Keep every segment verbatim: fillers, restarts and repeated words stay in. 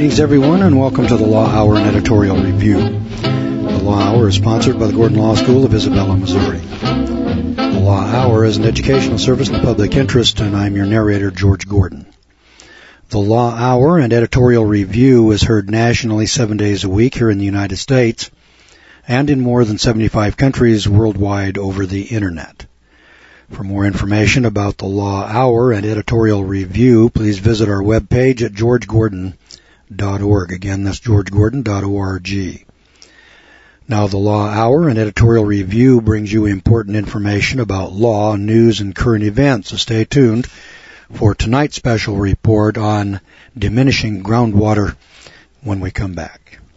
Greetings, everyone, and welcome to the Law Hour and Editorial Review. The Law Hour is sponsored by the Gordon Law School of Isabella, Missouri. The Law Hour is an educational service in the public interest, and I'm your narrator, George Gordon. The Law Hour and Editorial Review is heard nationally seven days a week here in the United States and in more than seventy-five countries worldwide over the Internet. For more information about the Law Hour and Editorial Review, please visit our webpage at george gordon dot org. Again, that's george gordon dot org. Now, the Law Hour and Editorial Review brings you important information about law, news, and current events, so stay tuned for tonight's special report on diminishing groundwater when we come back.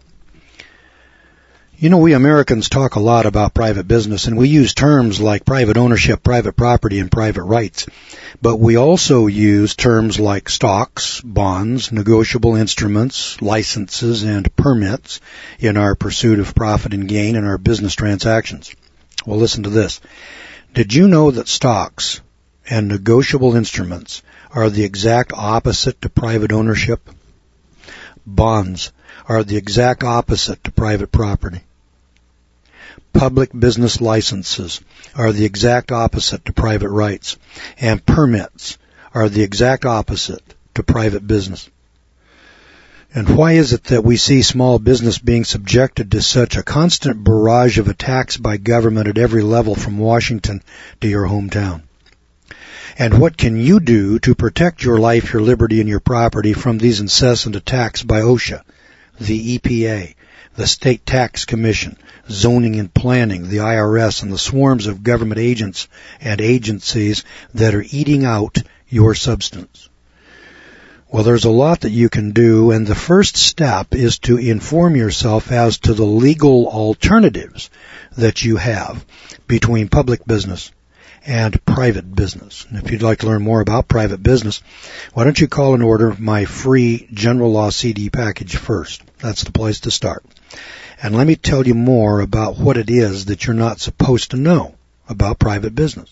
You know, we Americans talk a lot about private business, and we use terms like private ownership, private property, and private rights. But we also use terms like stocks, bonds, negotiable instruments, licenses, and permits in our pursuit of profit and gain in our business transactions. Well, listen to this. Did you know that stocks and negotiable instruments are the exact opposite to private ownership? Bonds are the exact opposite to private property. Public business licenses are the exact opposite to private rights, and permits are the exact opposite to private business. And why is it that we see small business being subjected to such a constant barrage of attacks by government at every level from Washington to your hometown? And what can you do to protect your life, your liberty, and your property from these incessant attacks by OSHA, the E P A, the State Tax Commission, zoning and planning, the I R S, and the swarms of government agents and agencies that are eating out your substance? Well, there's a lot that you can do, and the first step is to inform yourself as to the legal alternatives that you have between public business and private business. And if you'd like to learn more about private business, why don't you call and order my free General Law C D package first? That's the place to start. And let me tell you more about what it is that you're not supposed to know about private business.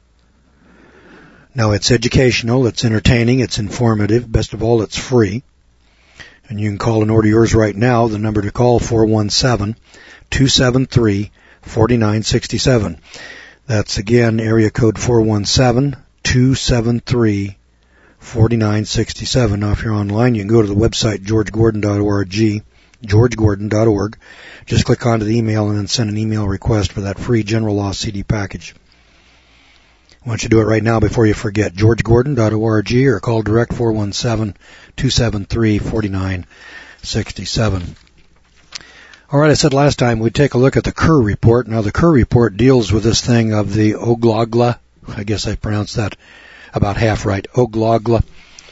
Now, it's educational, it's entertaining, it's informative. Best of all, it's free. And you can call and order yours right now. The number to call, four one seven, two seven three, four nine six seven. That's, again, area code four one seven, two seven three, four nine six seven. Now, if you're online, you can go to the website, george gordon dot org, george gordon dot org. Just click onto the email and then send an email request for that free General Law C D package. Why don't you do it right now before you forget, george gordon dot org, or call direct four one seven, two seven three, four nine six seven. All right, I said last time we'd take a look at the Kerr Report. Now, the Kerr Report deals with this thing of the Oglala, I guess I pronounced that about half right, Oglala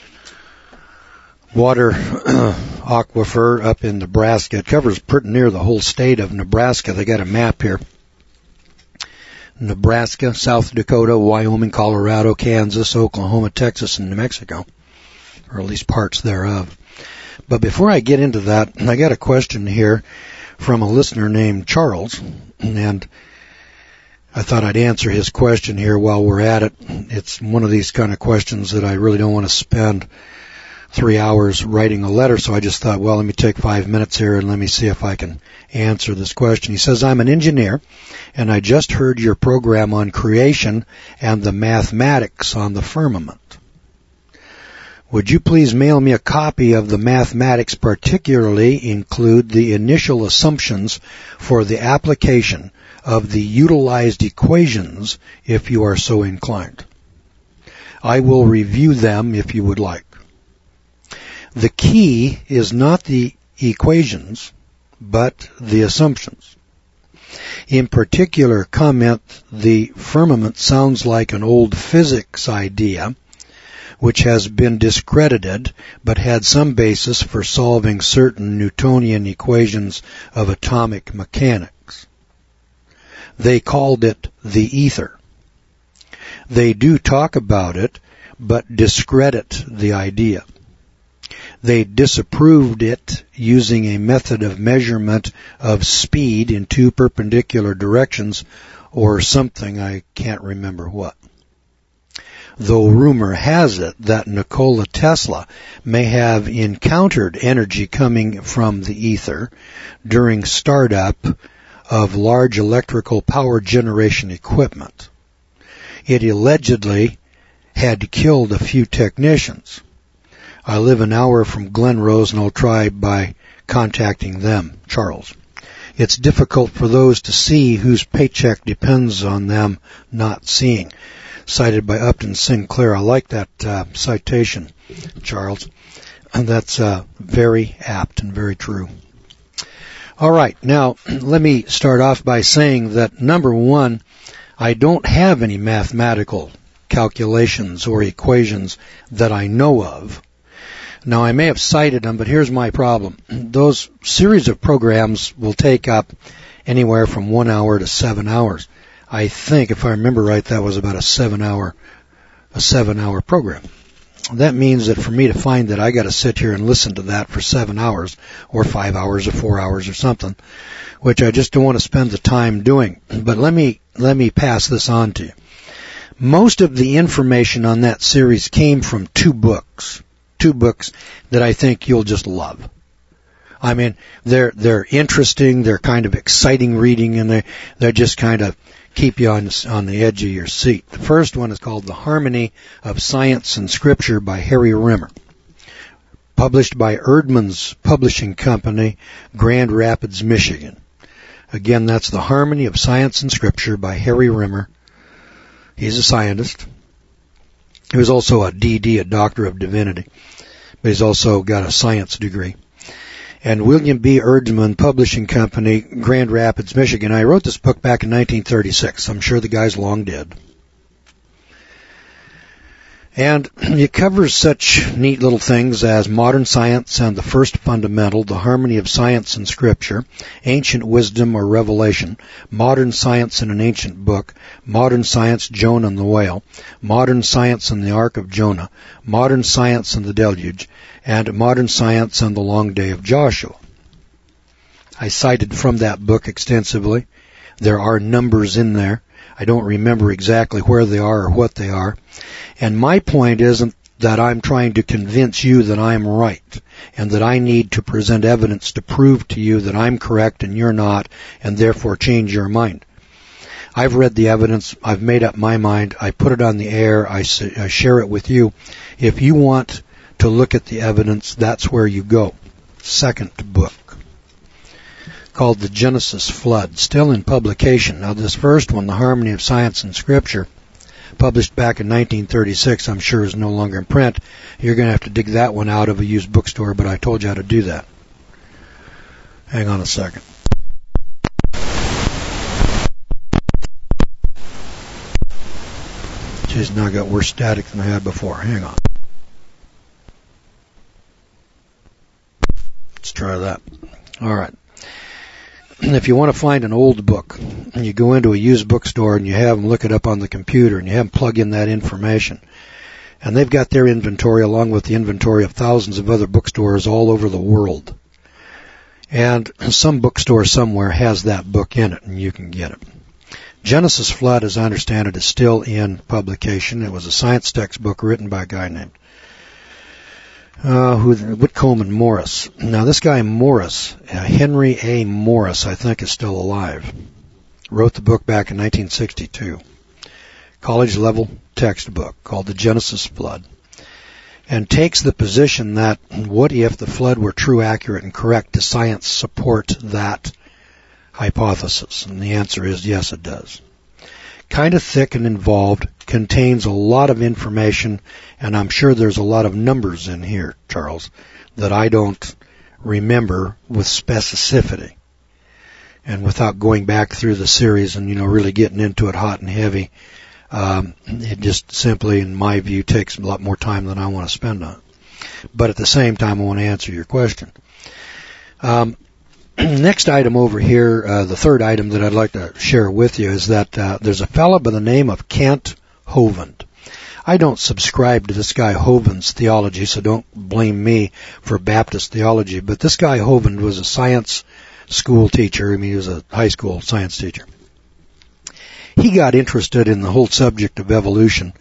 water aquifer up in Nebraska. It covers pretty near the whole state of Nebraska. They got a map here. Nebraska, South Dakota, Wyoming, Colorado, Kansas, Oklahoma, Texas, and New Mexico, or at least parts thereof. But before I get into that, I got a question here from a listener named Charles, and I thought I'd answer his question here while we're at it. It's one of these kind of questions that I really don't want to spend three hours writing a letter, so I just thought, well, let me take five minutes here and let me see if I can answer this question. He says, I'm an engineer, and I just heard your program on creation and the mathematics on the firmament. Would you please mail me a copy of the mathematics, particularly include the initial assumptions for the application of the utilized equations if you are so inclined? I will review them if you would like. The key is not the equations, but the assumptions. In particular, comment, the firmament sounds like an old physics idea, which has been discredited, but had some basis for solving certain Newtonian equations of atomic mechanics. They called it the ether. They do talk about it, but discredit the idea. They disapproved it using a method of measurement of speed in two perpendicular directions, or something, I can't remember what. though rumor has it that Nikola Tesla may have encountered energy coming from the ether during startup of large electrical power generation equipment. It allegedly had killed a few technicians. I live an hour from Glen Rose, and I'll try by contacting them. Charles. It's difficult for those to see whose paycheck depends on them not seeing. Cited by Upton Sinclair. I like that uh, citation, Charles. And that's uh, very apt and very true. All right, now let me start off by saying that, number one, I don't have any mathematical calculations or equations that I know of. Now, I may have cited them, but here's my problem. Those series of programs will take up anywhere from one hour to seven hours. I think, if I remember right, that was about a seven-hour, a seven-hour program. That means that for me to find that, I got to sit here and listen to that for seven hours, or five hours, or four hours, or something, which I just don't want to spend the time doing. But let me let me pass this on to you. Most of the information on that series came from two books. Two books that I think you'll just love. I mean, they're they're interesting, they're kind of exciting reading, and they they're just kind of keep you on on the edge of your seat. The first one is called The Harmony of Science and Scripture by Harry Rimmer, published by Erdman's Publishing Company, Grand Rapids, Michigan. Again, that's The Harmony of Science and Scripture by Harry Rimmer. He's a scientist. He was also a D D, a Doctor of Divinity, but he's also got a science degree. And William B. Erdman Publishing Company, Grand Rapids, Michigan. I wrote this book back in nineteen thirty-six. I'm sure the guy's long dead. And it covers such neat little things as modern science and the first fundamental, the harmony of science and scripture, ancient wisdom or revelation, modern science in an ancient book, modern science, Jonah and the whale, modern science and the Ark of Jonah, modern science and the deluge, and modern science and the long day of Joshua. I cited from that book extensively. There are numbers in there. I don't remember exactly where they are or what they are. And my point isn't that I'm trying to convince you that I'm right and that I need to present evidence to prove to you that I'm correct and you're not, and therefore change your mind. I've read the evidence. I've made up my mind. I put it on the air. I, I share it with you. If you want to look at the evidence, that's where you go. Second book, called The Genesis Flood, still in publication. Now, this first one, The Harmony of Science and Scripture, published back in nineteen thirty-six, I'm sure is no longer in print. You're going to have to dig that one out of a used bookstore, but I told you how to do that. Hang on a second. Jeez, now I got worse static than I had before. Hang on. Let's try that. All right. If you want to find an old book, and you go into a used bookstore and you have them look it up on the computer and you have them plug in that information, and they've got their inventory along with the inventory of thousands of other bookstores all over the world. And some bookstore somewhere has that book in it, and you can get it. Genesis Flood, as I understand it, is still in publication. It was a science textbook written by a guy named Uh, who, Whitcomb and Morris. Now, this guy Morris, uh, Henry A. Morris, I think is still alive, wrote the book back in nineteen sixty-two. College-level textbook called The Genesis Flood, and takes the position that what if the flood were true, accurate, and correct? Does science support that hypothesis? And the answer is yes, it does. Kind of thick and involved, contains a lot of information, and I'm sure there's a lot of numbers in here, Charles, that I don't remember with specificity. And without going back through the series and, you know, really getting into it hot and heavy, um, it just simply, in my view, takes a lot more time than I want to spend on it. But at the same time, I want to answer your question. Um, Next item over here, uh, the third item that I'd like to share with you is that uh, there's a fellow by the name of Kent Hovind. I don't subscribe to this guy Hovind's theology, so don't blame me for Baptist theology, but this guy Hovind was a science school teacher. I mean, he was a high school science teacher. He got interested in the whole subject of evolution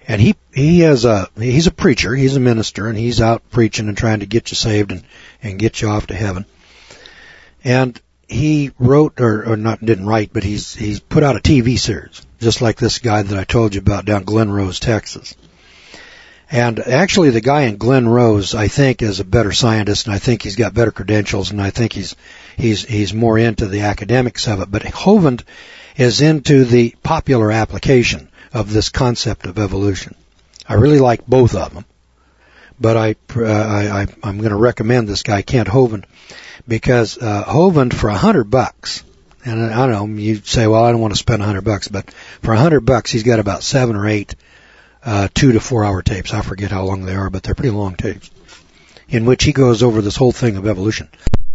And he, he has a, he's a preacher, he's a minister, and he's out preaching and trying to get you saved and, and get you off to heaven. And he wrote, or, or not, didn't write, but he's, he's put out a T V series, just like this guy that I told you about down Glen Rose, Texas. And actually the guy in Glen Rose, I think, is a better scientist, and I think he's got better credentials, and I think he's, he's, he's more into the academics of it. But Hovind is into the popular application of this concept of evolution. I really like both of them, but I, uh, I, I I'm going to recommend this guy Kent Hovind, because uh, Hovind for a hundred bucks, and I don't know, you say, well, I don't want to spend a hundred bucks, but for a hundred bucks, he's got about seven or eight uh, two to four hour tapes. I forget how long they are, but they're pretty long tapes, in which he goes over this whole thing of evolution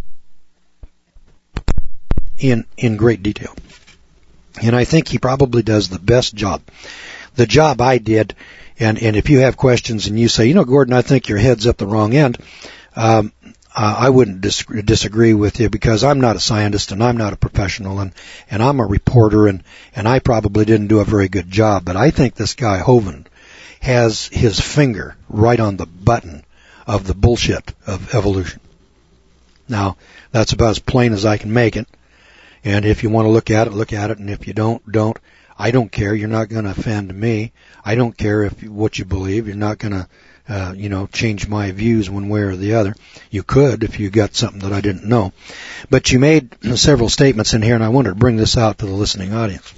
in in great detail. And I think he probably does the best job. The job I did, and, and if you have questions and you say, you know, Gordon, I think your head's up the wrong end, um, uh, I wouldn't dis- disagree with you, because I'm not a scientist and I'm not a professional, and, and I'm a reporter, and, and I probably didn't do a very good job. But I think this guy Hovind has his finger right on the button of the bullshit of evolution. Now, that's about as plain as I can make it. And if you want to look at it, look at it. And if you don't, don't. I don't care. You're not going to offend me. I don't care if what you believe. You're not going to, uh, you know, change my views one way or the other. You could if you got something that I didn't know. But you made several statements in here, and I wanted to bring this out to the listening audience.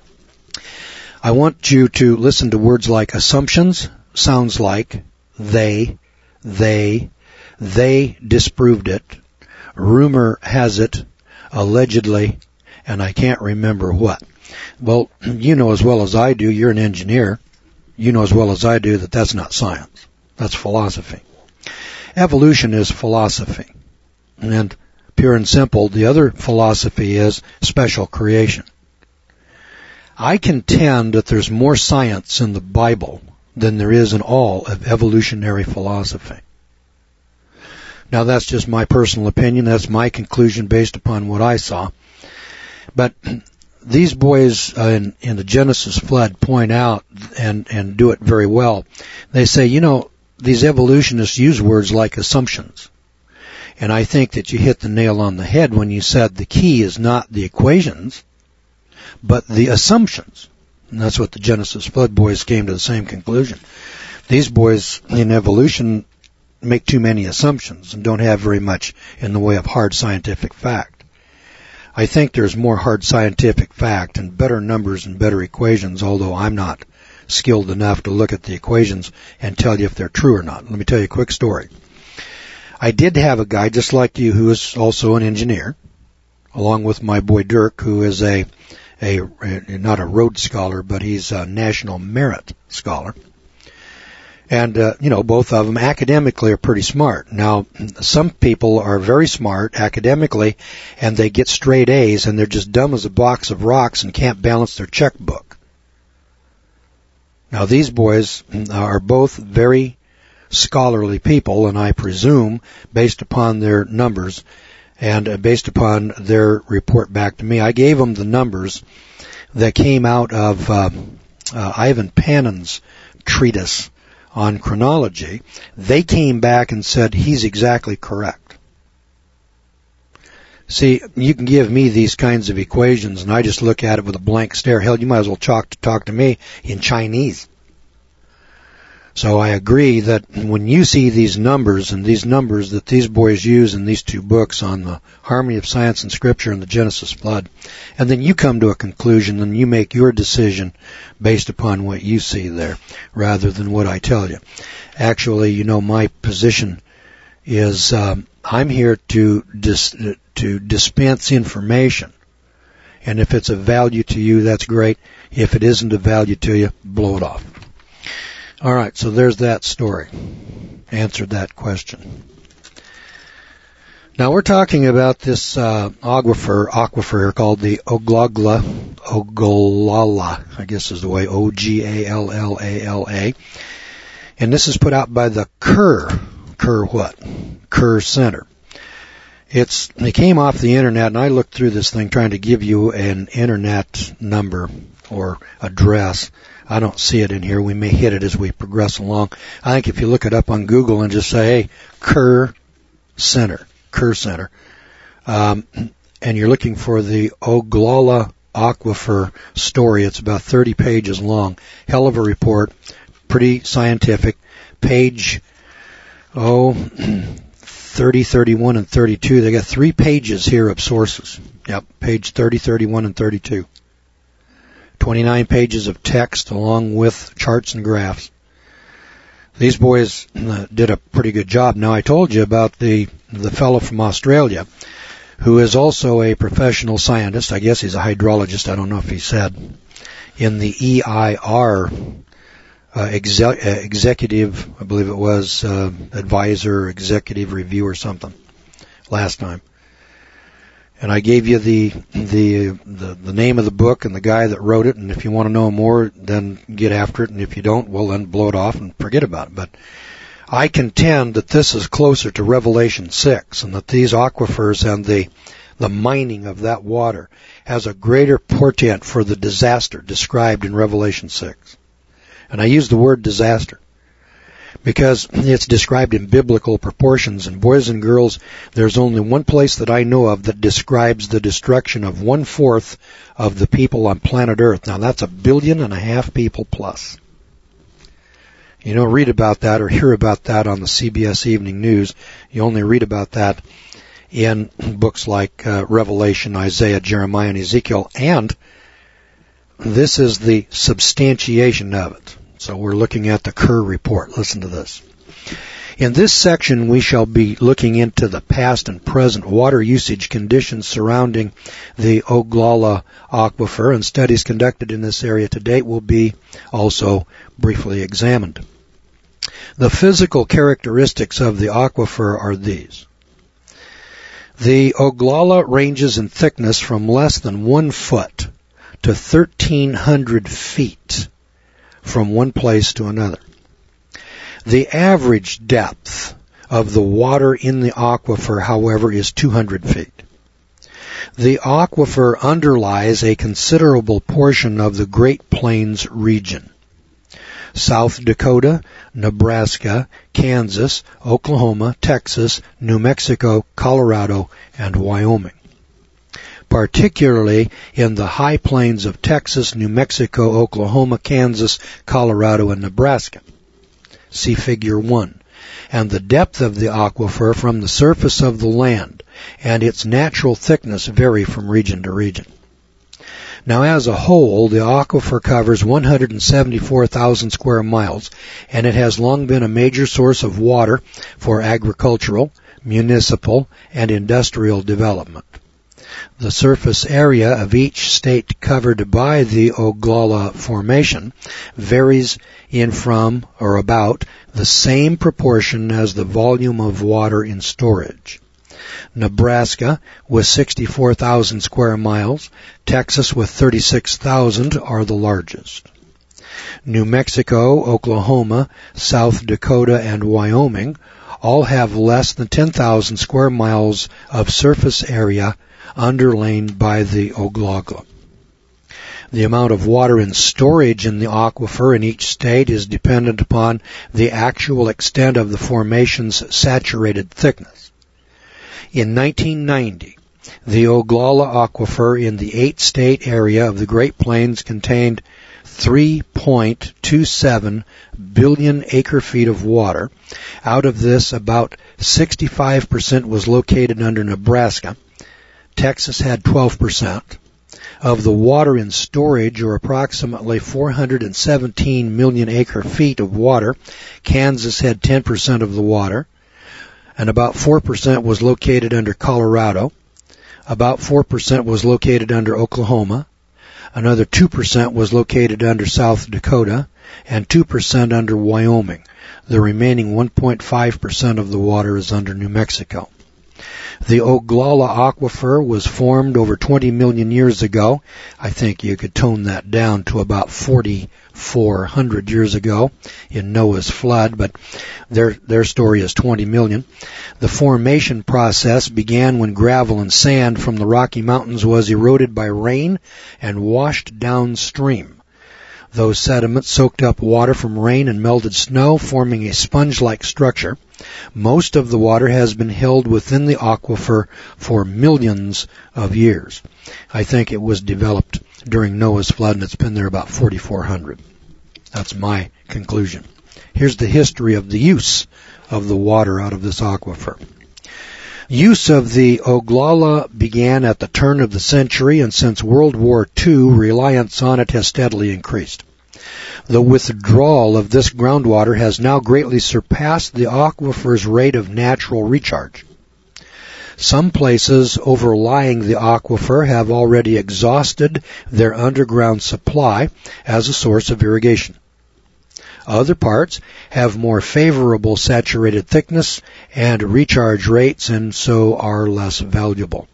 I want you to listen to words like assumptions. Sounds like they, they, they disproved it. Rumor has it. Allegedly, and I can't remember what. Well, you know as well as I do, you're an engineer. You know as well as I do that that's not science. That's philosophy. Evolution is philosophy. And pure and simple, the other philosophy is special creation. I contend that there's more science in the Bible than there is in all of evolutionary philosophy. Now, that's just my personal opinion. That's my conclusion based upon what I saw. But these boys uh, in, in the Genesis flood point out and, and do it very well. They say, you know, these evolutionists use words like assumptions. And I think that you hit the nail on the head when you said the key is not the equations, but the assumptions. And that's what the Genesis flood boys came to the same conclusion. These boys in evolution make too many assumptions and don't have very much in the way of hard scientific fact. I think there's more hard scientific fact and better numbers and better equations, although I'm not skilled enough to look at the equations and tell you if they're true or not. Let me tell you a quick story. I did have a guy just like you who is also an engineer, along with my boy Dirk, who is a, a, a not a Rhodes Scholar, but he's a National Merit Scholar. And, uh, you know, both of them academically are pretty smart. Now, some people are very smart academically, and they get straight A's, and they're just dumb as a box of rocks and can't balance their checkbook. Now, these boys are both very scholarly people, and I presume, based upon their numbers and based upon their report back to me, I gave them the numbers that came out of uh, uh, Ivan Panin's treatise on chronology. They came back and said he's exactly correct. See, you can give me these kinds of equations and I just look at it with a blank stare. Hell, you might as well talk to, talk to me in Chinese. So I agree that when you see these numbers and these numbers that these boys use in these two books on the harmony of science and scripture and the Genesis flood, and then you come to a conclusion and you make your decision based upon what you see there rather than what I tell you. Actually, you know, my position is um, I'm here to dis- to dispense information. And if it's of value to you, that's great. If it isn't of value to you, blow it off. All right, so there's that story. Answered that question. Now we're talking about this uh, aquifer, aquifer called the Oglala, Ogallala, I guess is the way, O G A L L A L A. And this is put out by the Kerr, Kerr what? Kerr Center. It's, it came off the internet, and I looked through this thing trying to give you an internet number or address I don't see it in here. We may hit it as we progress along. I think if you look it up on Google and just say, hey, Kerr Center, Kerr Center, um, and you're looking for the Oglala Aquifer story, it's about thirty pages long. Hell of a report, pretty scientific. Page, oh, thirty, thirty-one, and thirty-two. They got three pages here of sources. Yep, page thirty, thirty-one, and thirty-two. twenty-nine pages of text along with charts and graphs. These boys uh, did a pretty good job. Now, I told you about the the fellow from Australia who is also a professional scientist. I guess he's a hydrologist. I don't know if he said. In the E I R uh, exec- uh, executive, I believe it was, uh, advisor, executive review or something last time. And I gave you the, the the the name of the book and the guy that wrote it, and if you want to know more, then get after it, and if you don't, well, then blow it off and forget about it. But I contend that this is closer to Revelation six, and that these aquifers and the the mining of that water has a greater portent for the disaster described in Revelation six. And I use the word disaster because it's described in biblical proportions. And boys and girls, there's only one place that I know of that describes the destruction of one-fourth of the people on planet Earth. Now, that's a billion and a half people plus. You don't read about that or hear about that on the C B S Evening News. You only read about that in books like uh, Revelation, Isaiah, Jeremiah, and Ezekiel. And this is the substantiation of it. So we're looking at the Kerr report. Listen to this. In this section, we shall be looking into the past and present water usage conditions surrounding the Oglala Aquifer, and studies conducted in this area to date will be also briefly examined. The physical characteristics of the aquifer are these. The Oglala ranges in thickness from less than one foot to thirteen hundred feet from one place to another. The average depth of the water in the aquifer, however, is two hundred feet. The aquifer underlies a considerable portion of the Great Plains region. South Dakota, Nebraska, Kansas, Oklahoma, Texas, New Mexico, Colorado, and Wyoming. Particularly in the high plains of Texas, New Mexico, Oklahoma, Kansas, Colorado, and Nebraska. See Figure one. And the depth of the aquifer from the surface of the land and its natural thickness vary from region to region. Now, as a whole, the aquifer covers one hundred seventy-four thousand square miles, and it has long been a major source of water for agricultural, municipal, and industrial development. The surface area of each state covered by the Oglala Formation varies in from or about the same proportion as the volume of water in storage. Nebraska with sixty-four thousand square miles, Texas with thirty-six thousand are the largest. New Mexico, Oklahoma, South Dakota, and Wyoming all have less than ten thousand square miles of surface area underlain by the Oglala. The amount of water in storage in the aquifer in each state is dependent upon the actual extent of the formation's saturated thickness. In nineteen ninety, the Oglala Aquifer in the eight-state area of the Great Plains contained three point two seven billion acre-feet of water. Out of this, about sixty-five percent was located under Nebraska. Texas had twelve percent. Of the water in storage, or approximately four hundred seventeen million acre-feet of water, Kansas had ten percent of the water, and about four percent was located under Colorado. About four percent was located under Oklahoma. Another two percent was located under South Dakota, and two percent under Wyoming. The remaining one point five percent of the water is under New Mexico. The Oglala Aquifer was formed over twenty million years ago. I think you could tone that down to about forty-four hundred years ago in Noah's flood, but their their story is twenty million. The formation process began when gravel and sand from the Rocky Mountains was eroded by rain and washed downstream. Those sediments soaked up water from rain and melted snow, forming a sponge-like structure. Most of the water has been held within the aquifer for millions of years. I think it was developed during Noah's flood, and it's been there about forty-four hundred. That's my conclusion. Here's the history of the use of the water out of this aquifer. Use of the Oglala began at the turn of the century, and since World War Two, reliance on it has steadily increased. The withdrawal of this groundwater has now greatly surpassed the aquifer's rate of natural recharge. Some places overlying the aquifer have already exhausted their underground supply as a source of irrigation. Other parts have more favorable saturated thickness and recharge rates, and so are less valuable.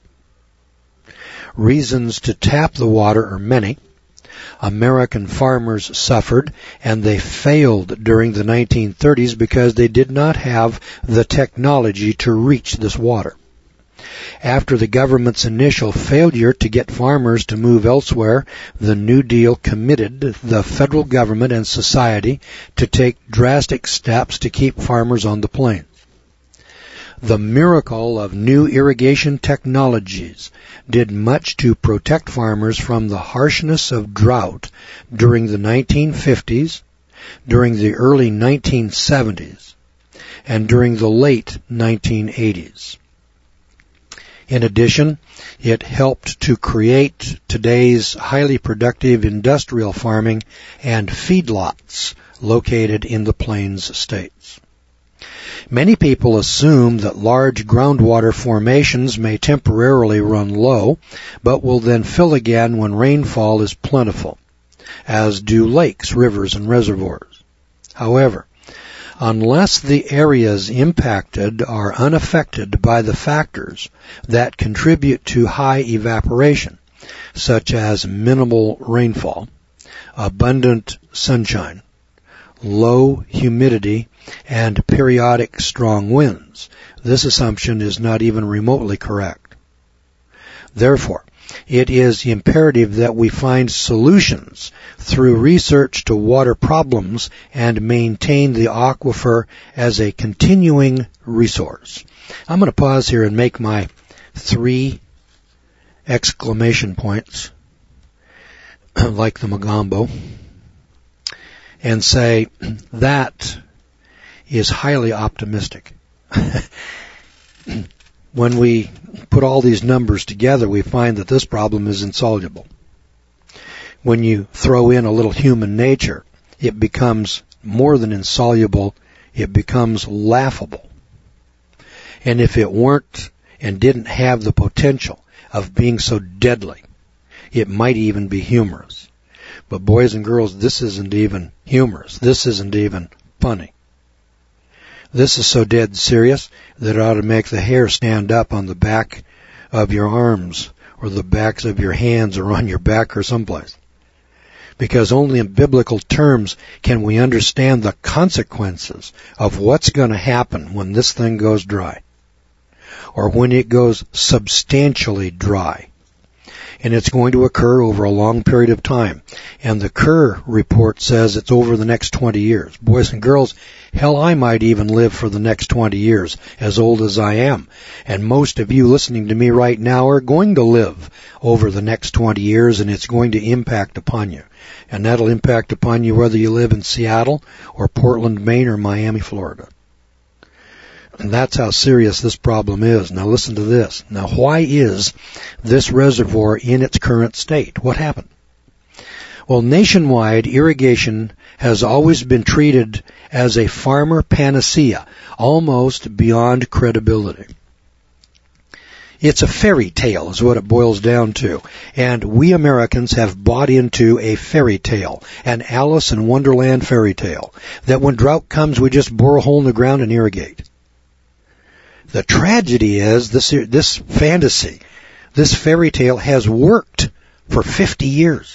Reasons to tap the water are many. American farmers suffered, and they failed during the nineteen thirties because they did not have the technology to reach this water. After the government's initial failure to get farmers to move elsewhere, the New Deal committed the federal government and society to take drastic steps to keep farmers on the plains. The miracle of new irrigation technologies did much to protect farmers from the harshness of drought during the nineteen fifties, during the early nineteen seventies, and during the late nineteen eighties. In addition, it helped to create today's highly productive industrial farming and feedlots located in the Plains states. Many people assume that large groundwater formations may temporarily run low, but will then fill again when rainfall is plentiful, as do lakes, rivers, and reservoirs. However, unless the areas impacted are unaffected by the factors that contribute to high evaporation, such as minimal rainfall, abundant sunshine, low humidity, and periodic strong winds, this assumption is not even remotely correct. Therefore, it is imperative that we find solutions through research to water problems and maintain the aquifer as a continuing resource. I'm going to pause here and make my three exclamation points, like the Magambo, and say that is highly optimistic. When we put all these numbers together, we find that this problem is insoluble. When you throw in a little human nature, it becomes more than insoluble, it becomes laughable. And if it weren't and didn't have the potential of being so deadly, it might even be humorous. But boys and girls, this isn't even humorous. This isn't even funny. This is so dead serious that it ought to make the hair stand up on the back of your arms or the backs of your hands or on your back or someplace. Because only in biblical terms can we understand the consequences of what's going to happen when this thing goes dry, or when it goes substantially dry. And it's going to occur over a long period of time. And the Kerr report says it's over the next twenty years. Boys and girls, hell, I might even live for the next twenty years, as old as I am. And most of you listening to me right now are going to live over the next twenty years, and it's going to impact upon you. And that'll impact upon you whether you live in Seattle or Portland, Maine, or Miami, Florida. And that's how serious this problem is. Now listen to this. Now why is this reservoir in its current state? What happened? Well, nationwide, irrigation has always been treated as a farmer panacea, almost beyond credibility. It's a fairy tale is what it boils down to. And we Americans have bought into a fairy tale, an Alice in Wonderland fairy tale, that when drought comes, we just bore a hole in the ground and irrigate. The tragedy is this this fantasy, this fairy tale has worked for fifty years,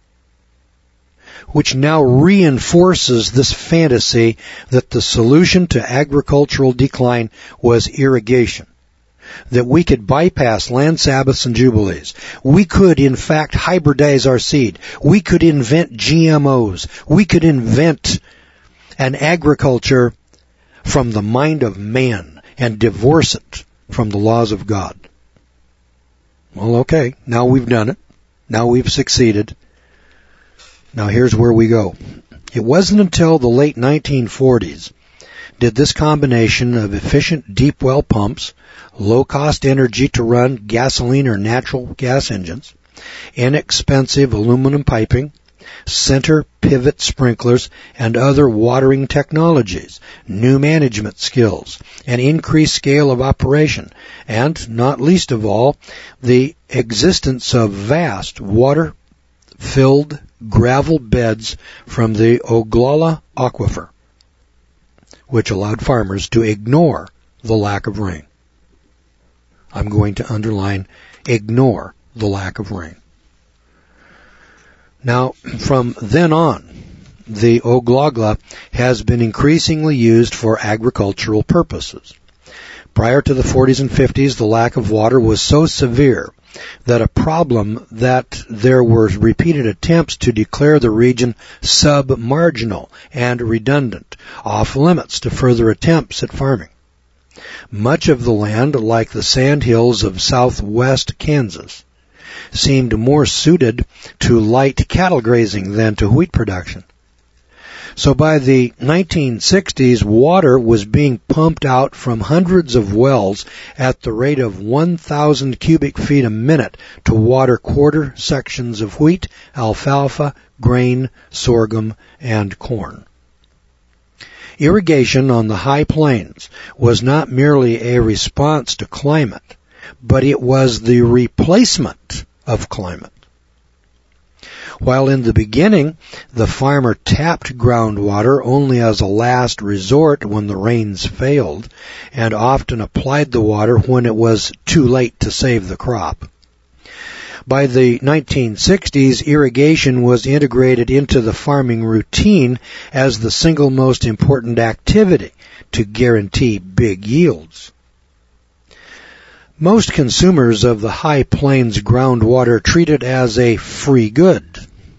which now reinforces this fantasy that the solution to agricultural decline was irrigation. that we could bypass land Sabbaths and Jubilees. We could, in fact, hybridize our seed. We could invent G M Os. We could invent an agriculture from the mind of man and divorce it from the laws of God. Well, okay, now we've done it. Now we've succeeded. Now here's where we go. It wasn't until the late nineteen forties did this combination of efficient deep well pumps, low-cost energy to run gasoline or natural gas engines, inexpensive aluminum piping, center pivot sprinklers, and other watering technologies, new management skills, an increased scale of operation, and, not least of all, the existence of vast water-filled gravel beds from the Oglala Aquifer, which allowed farmers to ignore the lack of rain. I'm going to underline ignore the lack of rain. Now, from then on, the Oglala has been increasingly used for agricultural purposes. Prior to the forties and fifties, the lack of water was so severe that a problem that there were repeated attempts to declare the region sub-marginal and redundant, off limits to further attempts at farming. Much of the land, like the sandhills of southwest Kansas, seemed more suited to light cattle grazing than to wheat production. So by the nineteen sixties, water was being pumped out from hundreds of wells at the rate of one thousand cubic feet a minute to water quarter sections of wheat, alfalfa, grain, sorghum, and corn. Irrigation on the high plains was not merely a response to climate, but it was the replacement of climate. While in the beginning, the farmer tapped groundwater only as a last resort when the rains failed, and often applied the water when it was too late to save the crop. By the nineteen sixties, irrigation was integrated into the farming routine as the single most important activity to guarantee big yields. Most consumers of the High Plains groundwater treat it as a free good.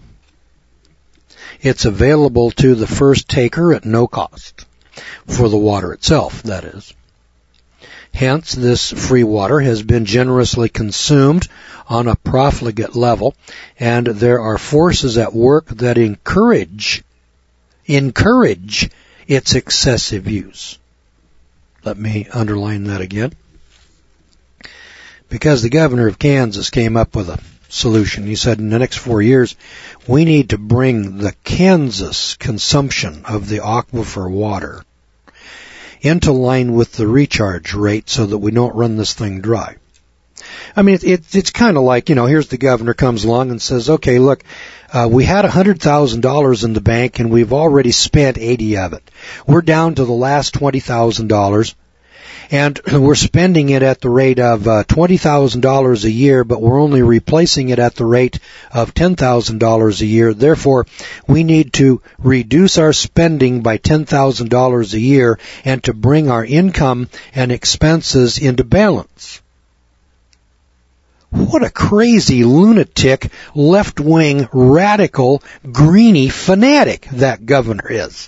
It's available to the first taker at no cost, for the water itself, that is. Hence, this free water has been generously consumed on a profligate level, and there are forces at work that encourage, encourage its excessive use. Let me underline that again. Because the governor of Kansas came up with a solution. He said in the next four years, we need to bring the Kansas consumption of the aquifer water into line with the recharge rate so that we don't run this thing dry. I mean, it, it, it's kind of like, you know, here's the governor comes along and says, okay, look, uh, we had one hundred thousand dollars in the bank and we've already spent eighty of it. We're down to the last twenty thousand dollars. And we're spending it at the rate of uh, twenty thousand dollars a year, but we're only replacing it at the rate of ten thousand dollars a year. Therefore, we need to reduce our spending by ten thousand dollars a year and to bring our income and expenses into balance. What a crazy lunatic, left-wing, radical, greenie fanatic that governor is.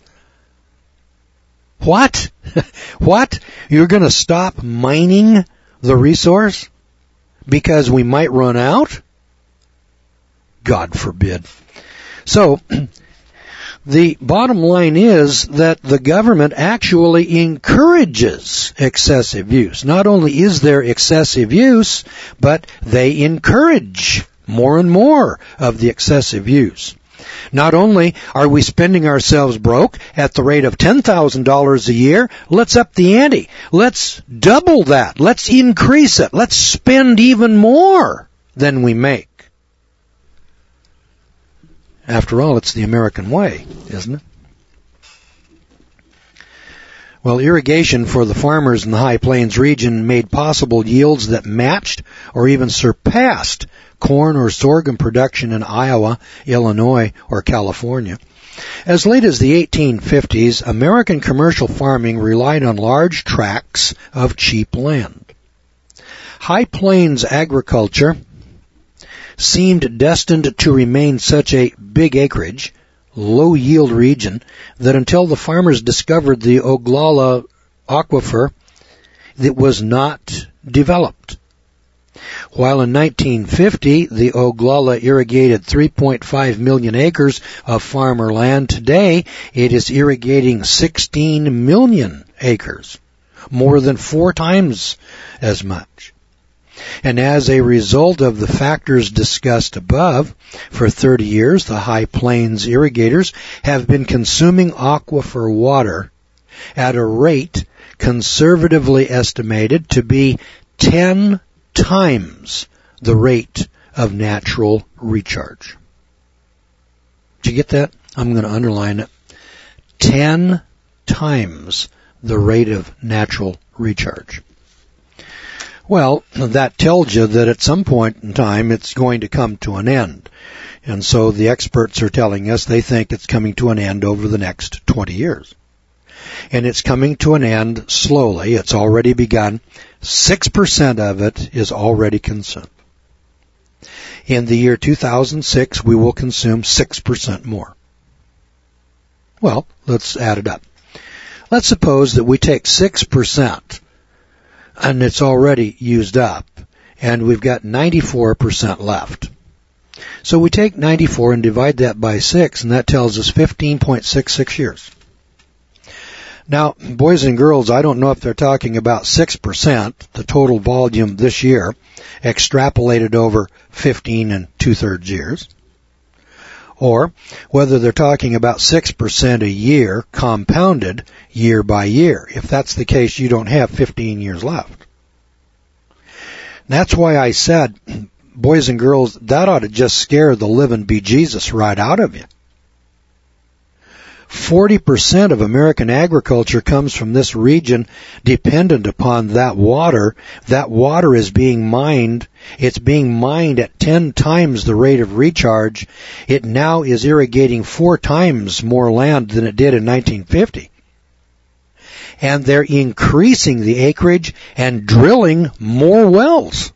What? What? You're going to stop mining the resource because we might run out? God forbid. So, the bottom line is that the government actually encourages excessive use. Not only is there excessive use, but they encourage more and more of the excessive use. Not only are we spending ourselves broke at the rate of ten thousand dollars a year, let's up the ante. Let's double that. Let's increase it. Let's spend even more than we make. After all, it's the American way, isn't it? Well, irrigation for the farmers in the High Plains region made possible yields that matched or even surpassed corn or sorghum production in Iowa, Illinois, or California. As late as the eighteen fifties, American commercial farming relied on large tracts of cheap land. High Plains agriculture seemed destined to remain such a big acreage, low-yield region that until the farmers discovered the Oglala aquifer, it was not developed. While in nineteen fifty, the Oglala irrigated three point five million acres of farmer land, today it is irrigating sixteen million acres, more than four times as much. And as a result of the factors discussed above, for thirty years, the High Plains irrigators have been consuming aquifer water at a rate conservatively estimated to be ten times the rate of natural recharge. Did you get that? I'm going to underline it. Ten times the rate of natural recharge. Well, that tells you that at some point in time it's going to come to an end. And so the experts are telling us they think it's coming to an end over the next twenty years. And it's coming to an end slowly. It's already begun. Six percent of it is already consumed. In the year two thousand six, we will consume six percent more. Well, let's add it up. Let's suppose that we take six percent and it's already used up, and we've got ninety-four percent left. So we take ninety-four and divide that by six, and that tells us fifteen point six six years. Now, boys and girls, I don't know if they're talking about six percent, the total volume this year, extrapolated over fifteen and two-thirds years, or whether they're talking about six percent a year compounded year by year. If that's the case, you don't have fifteen years left. That's why I said, boys and girls, that ought to just scare the living bejesus right out of you. forty percent of American agriculture comes from this region dependent upon that water. That water is being mined. It's being mined at ten times the rate of recharge. It now is irrigating four times more land than it did in nineteen fifty. And they're increasing the acreage and drilling more wells.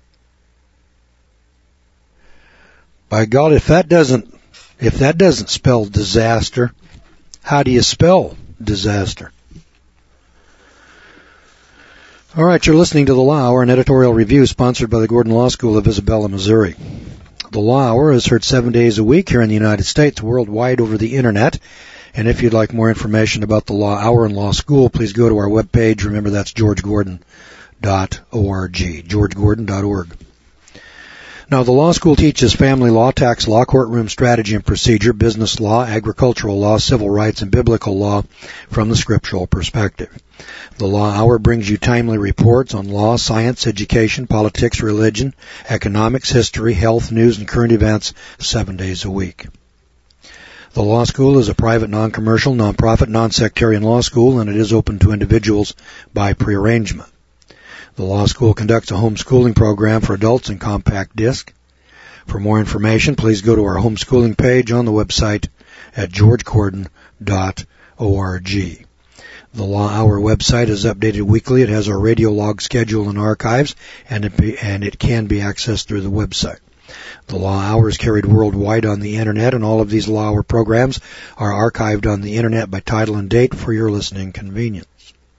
By God, if that doesn't, if that doesn't spell disaster, how do you spell disaster? All right, you're listening to The Law Hour, an editorial review sponsored by the Gordon Law School of Isabella, Missouri. The Law Hour is heard seven days a week here in the United States, worldwide over the Internet. And if you'd like more information about the Law Hour and Law School, please go to our webpage. Remember, that's george gordon dot org, george gordon dot org. Now, the law school teaches family law, tax law, courtroom strategy and procedure, business law, agricultural law, civil rights, and biblical law from the scriptural perspective. The Law Hour brings you timely reports on law, science, education, politics, religion, economics, history, health, news, and current events seven days a week. The law school is a private, non-commercial, non-profit, non-sectarian law school, and it is open to individuals by prearrangement. The law school conducts a homeschooling program for adults in compact disc. For more information, please go to our homeschooling page on the website at george gordon dot org. The Law Hour website is updated weekly. It has our radio log schedule and archives, and it, be, and it can be accessed through the website. The Law Hour is carried worldwide on the Internet, and all of these Law Hour programs are archived on the Internet by title and date for your listening convenience.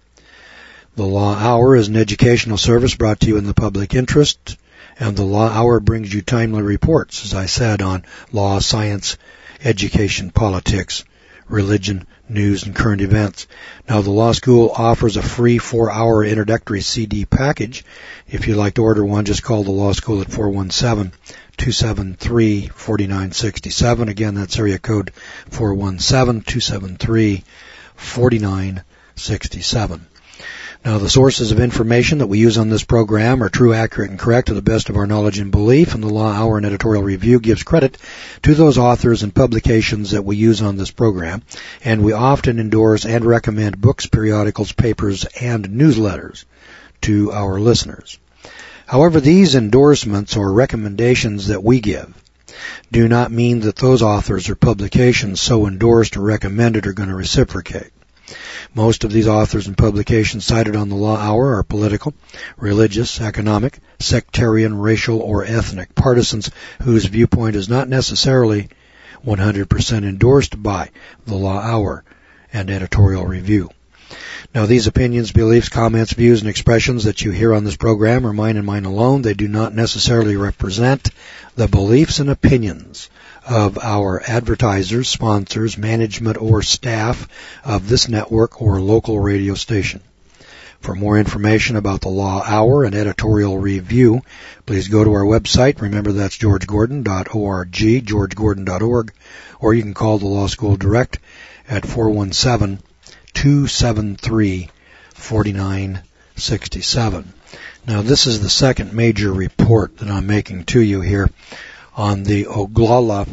The Law Hour is an educational service brought to you in the public interest, and the Law Hour brings you timely reports, as I said, on law, science, education, politics, religion, news, and current events. Now, the Law School offers a free four-hour introductory C D package. If you'd like to order one, just call the Law School at four one seven, two seven three, four nine six seven. Again, that's area code four one seven, two seven three, four nine six seven. Now, the sources of information that we use on this program are true, accurate, and correct to the best of our knowledge and belief, and the Law Hour and Editorial Review gives credit to those authors and publications that we use on this program, and we often endorse and recommend books, periodicals, papers, and newsletters to our listeners. However, these endorsements or recommendations that we give do not mean that those authors or publications so endorsed or recommended are going to reciprocate. Most of these authors and publications cited on the Law Hour are political, religious, economic, sectarian, racial, or ethnic partisans whose viewpoint is not necessarily one hundred percent endorsed by the Law Hour and Editorial Review. Now, these opinions, beliefs, comments, views, and expressions that you hear on this program are mine and mine alone. They do not necessarily represent the beliefs and opinions of our advertisers, sponsors, management, or staff of this network or local radio station. For more information about the Law Hour and Editorial Review, please go to our website. Remember, that's george gordon dot org, george gordon dot org, or you can call the Law School direct at four one seven, two seven three, four nine six seven. Now, this is the second major report that I'm making to you here on the Oglala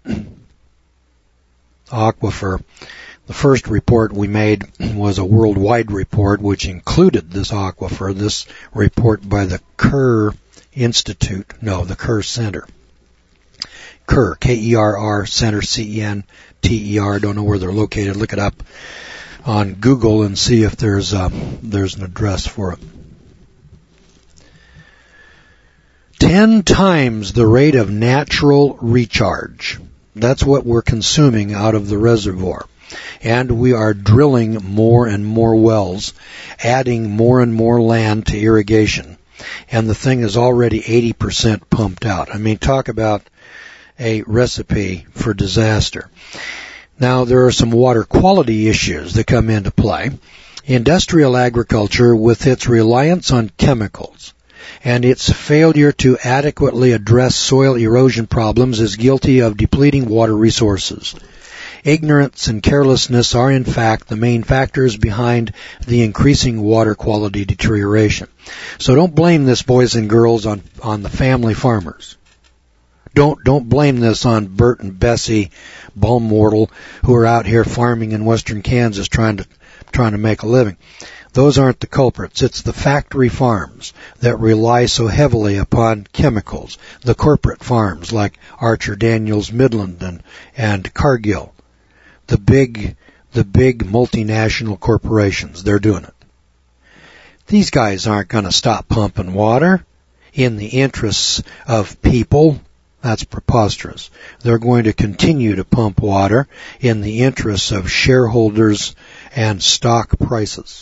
Aquifer. The first report we made was a worldwide report which included this aquifer, this report by the Kerr Institute, no, the Kerr Center. Kerr, K E R R, Center, C E N T E R, don't know where they're located. Look it up on Google and see if there's a, there's an address for it. Ten times the rate of natural recharge. That's what we're consuming out of the reservoir. And we are drilling more and more wells, adding more and more land to irrigation. And the thing is already eighty percent pumped out. I mean, talk about a recipe for disaster. Now, there are some water quality issues that come into play. Industrial agriculture, with its reliance on chemicals and its failure to adequately address soil erosion problems, is guilty of depleting water resources. Ignorance and carelessness are, in fact, the main factors behind the increasing water quality deterioration. So don't blame this, boys and girls, on, on the family farmers. Don't, don't blame this on Bert and Bessie Baumwortel, who are out here farming in western Kansas trying to, trying to make a living. Those aren't the culprits. It's the factory farms that rely so heavily upon chemicals. The corporate farms like Archer Daniels Midland and, and Cargill. The big, the big multinational corporations, they're doing it. These guys aren't going to stop pumping water in the interests of people. That's preposterous. They're going to continue to pump water in the interests of shareholders and stock prices.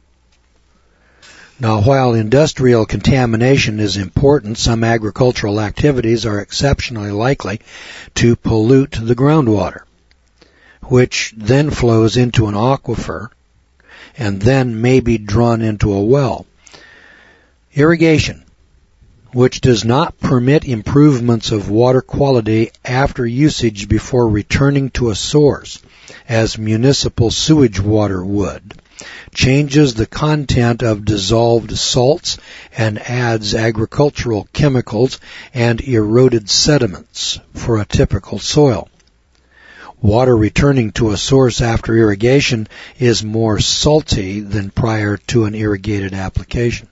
Now, while industrial contamination is important, some agricultural activities are exceptionally likely to pollute the groundwater, which then flows into an aquifer and then may be drawn into a well. Irrigation, which does not permit improvements of water quality after usage before returning to a source, as municipal sewage water would, changes the content of dissolved salts and adds agricultural chemicals and eroded sediments for a typical soil. Water returning to a source after irrigation is more salty than prior to an irrigated application.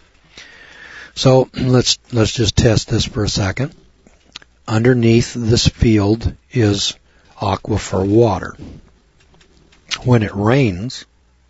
So let's let's just test this for a second. Underneath this field is aquifer water. When it rains,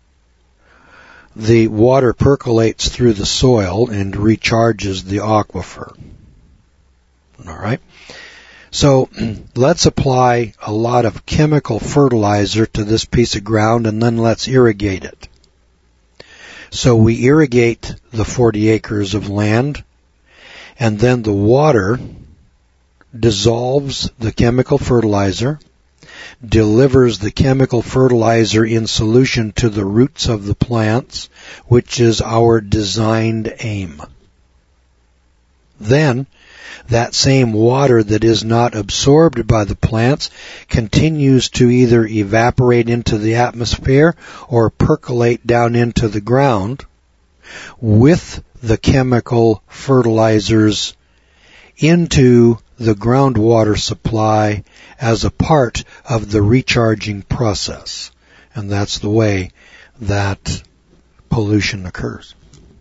the water percolates through the soil and recharges the aquifer. All right? So let's apply a lot of chemical fertilizer to this piece of ground and then let's irrigate it. So we irrigate the forty acres of land, and then the water dissolves the chemical fertilizer, delivers the chemical fertilizer in solution to the roots of the plants, which is our designed aim. Then, that same water that is not absorbed by the plants continues to either evaporate into the atmosphere or percolate down into the ground with the chemical fertilizers into the groundwater supply as a part of the recharging process. And that's the way that pollution occurs.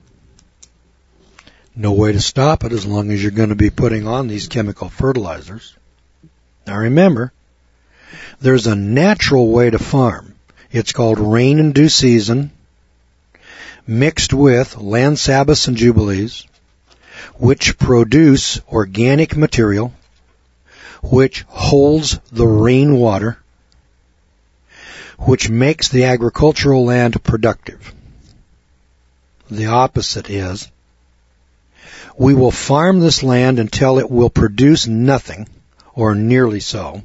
No way to stop it as long as you're going to be putting on these chemical fertilizers. Now remember, there's a natural way to farm. It's called Rain in Due Season, mixed with Land Sabbaths and Jubilees, which produce organic material, which holds the rainwater, which makes the agricultural land productive. The opposite is, we will farm this land until it will produce nothing, or nearly so.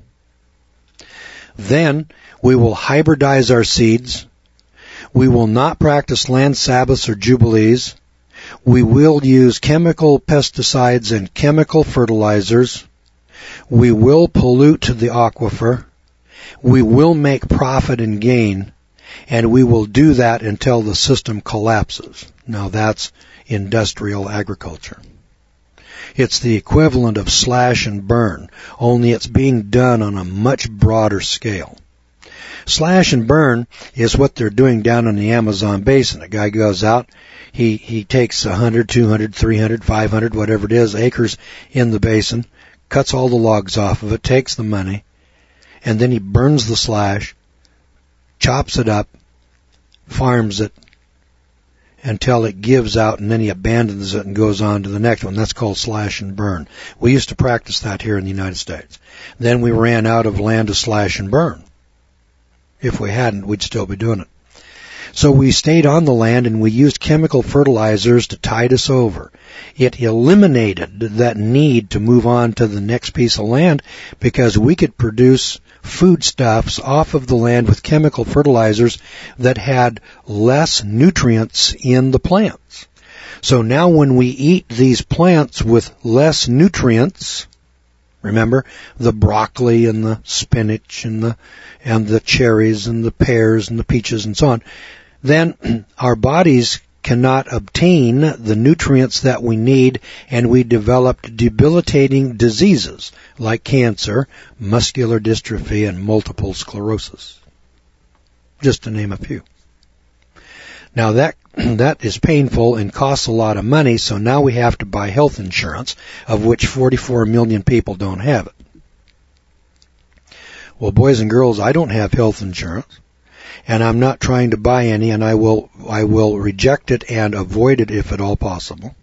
Then we will hybridize our seeds. We will not practice land sabbaths or jubilees. We will use chemical pesticides and chemical fertilizers. We will pollute the aquifer. We will make profit and gain, and we will do that until the system collapses. Now that's industrial agriculture. It's the equivalent of slash and burn, only it's being done on a much broader scale. Slash and burn is what they're doing down in the Amazon basin. A guy goes out, he, he takes one hundred, two hundred, three hundred, five hundred, whatever it is, acres in the basin, cuts all the logs off of it, takes the money, and then he burns the slash, chops it up, farms it until it gives out, and then he abandons it and goes on to the next one. That's called slash and burn. We used to practice that here in the United States. Then we ran out of land to slash and burn. If we hadn't, we'd still be doing it. So we stayed on the land and we used chemical fertilizers to tide us over. It eliminated that need to move on to the next piece of land because we could produce foodstuffs off of the land with chemical fertilizers that had less nutrients in the plants. So now when we eat these plants with less nutrients, remember the broccoli and the spinach and the and the cherries and the pears and the peaches and so on, then our bodies cannot obtain the nutrients that we need, and we developed debilitating diseases like cancer, muscular dystrophy, and multiple sclerosis, just to name a few. Now that that is painful and costs a lot of money, so now we have to buy health insurance, of which forty-four million people don't have it. Well, boys and girls, I don't have health insurance, and I'm not trying to buy any, and I will I will reject it and avoid it if at all possible.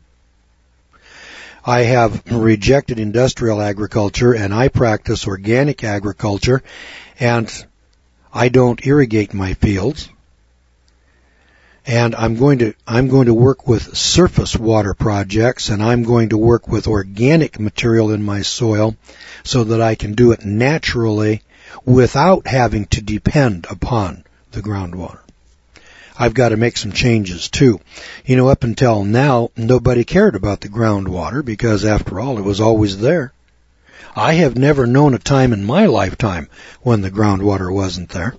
I have rejected industrial agriculture, and I practice organic agriculture, and I don't irrigate my fields. And I'm going to I'm going to work with surface water projects, and I'm going to work with organic material in my soil so that I can do it naturally without having to depend upon the groundwater. I've got to make some changes too. You know, up until now, nobody cared about the groundwater because, after all, it was always there. I have never known a time in my lifetime when the groundwater wasn't there.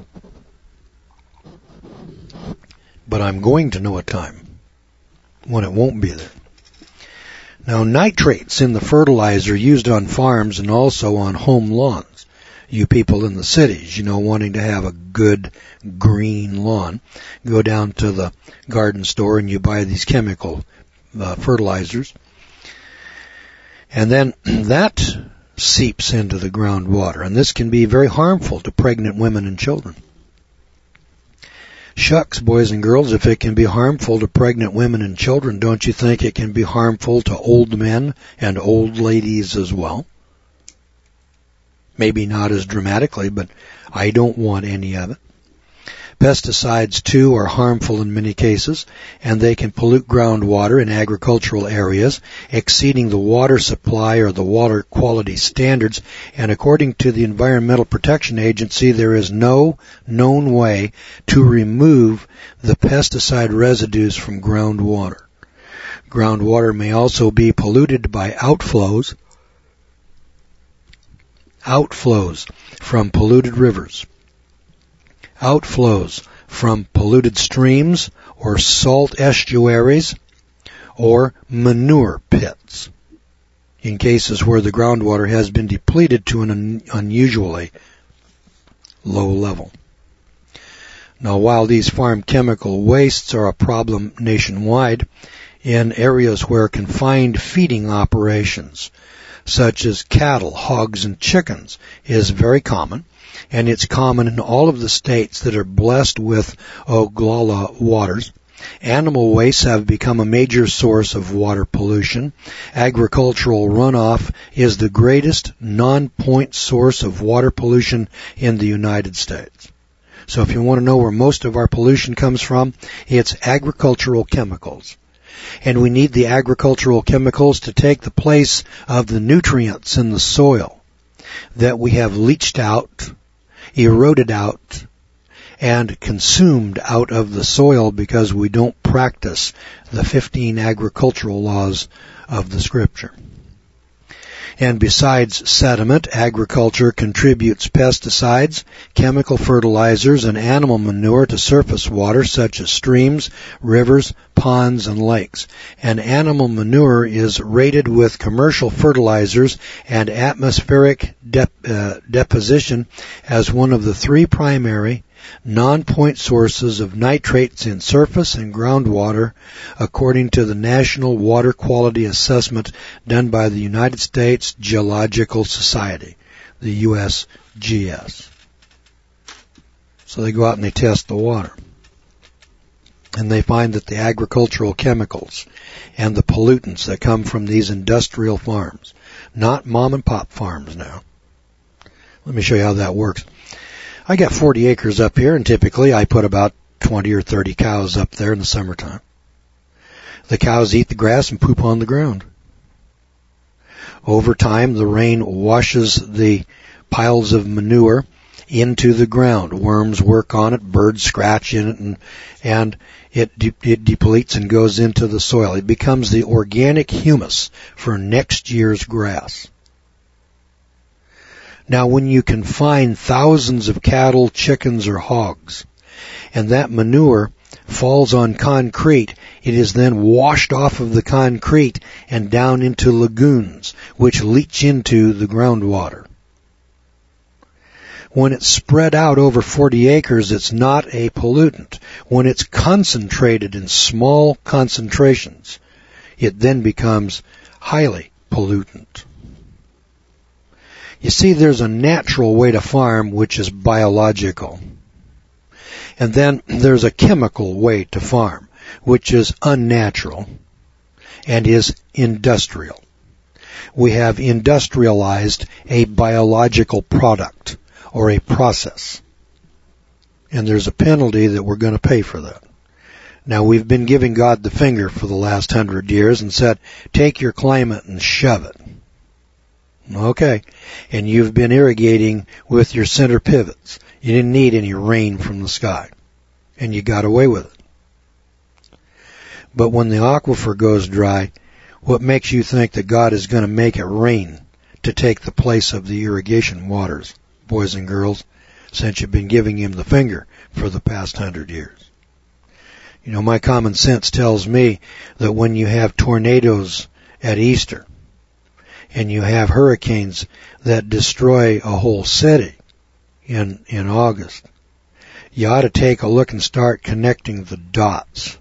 But I'm going to know a time when it won't be there. Now, nitrates in the fertilizer used on farms and also on home lawns. You people in the cities, you know, wanting to have a good green lawn, go down to the garden store and you buy these chemical uh, fertilizers. And then that seeps into the groundwater, and this can be very harmful to pregnant women and children. Shucks, boys and girls, if it can be harmful to pregnant women and children, don't you think it can be harmful to old men and old ladies as well? Maybe not as dramatically, but I don't want any of it. Pesticides, too, are harmful in many cases, and they can pollute groundwater in agricultural areas, exceeding the water supply or the water quality standards, and according to the Environmental Protection Agency, there is no known way to remove the pesticide residues from groundwater. Groundwater may also be polluted by outflows, outflows from polluted rivers, outflows from polluted streams or salt estuaries, or manure pits, in cases where the groundwater has been depleted to an un- unusually low level. Now, while these farm chemical wastes are a problem nationwide, in areas where confined feeding operations, such as cattle, hogs, and chickens, is very common, and it's common in all of the states that are blessed with Ogallala waters. Animal wastes have become a major source of water pollution. Agricultural runoff is the greatest non-point source of water pollution in the United States. So if you want to know where most of our pollution comes from, it's agricultural chemicals. And we need the agricultural chemicals to take the place of the nutrients in the soil that we have leached out, eroded out, and consumed out of the soil because we don't practice the fifteen agricultural laws of the Scripture. And besides sediment, agriculture contributes pesticides, chemical fertilizers, and animal manure to surface water such as streams, rivers, ponds, and lakes. And animal manure is rated with commercial fertilizers and atmospheric dep- uh, deposition as one of the three primary non-point sources of nitrates in surface and groundwater, according to the National Water Quality Assessment done by the United States Geological Society, the U S G S. So they go out and they test the water. And they find that the agricultural chemicals and the pollutants that come from these industrial farms, not mom and pop farms now. Let me show you how that works. I got forty acres up here, and typically I put about twenty or thirty cows up there in the summertime. The cows eat the grass and poop on the ground. Over time, the rain washes the piles of manure into the ground. Worms work on it, birds scratch in it, and, and it, de- it depletes and goes into the soil. It becomes the organic humus for next year's grass. Now, when you confine thousands of cattle, chickens, or hogs, and that manure falls on concrete, it is then washed off of the concrete and down into lagoons, which leach into the groundwater. When it's spread out over forty acres, it's not a pollutant. When it's concentrated in small concentrations, it then becomes highly pollutant. You see, there's a natural way to farm, which is biological. And then there's a chemical way to farm, which is unnatural and is industrial. We have industrialized a biological product or a process. And there's a penalty that we're going to pay for that. Now, we've been giving God the finger for the last hundred years and said, take your climate and shove it. Okay. And you've been irrigating with your center pivots. You didn't need any rain from the sky. And you got away with it. But when the aquifer goes dry, what makes you think that God is going to make it rain to take the place of the irrigation waters, boys and girls, since you've been giving him the finger for the past hundred years? You know, my common sense tells me that when you have tornadoes at Easter, and you have hurricanes that destroy a whole city in, in August, you ought to take a look and start connecting the dots.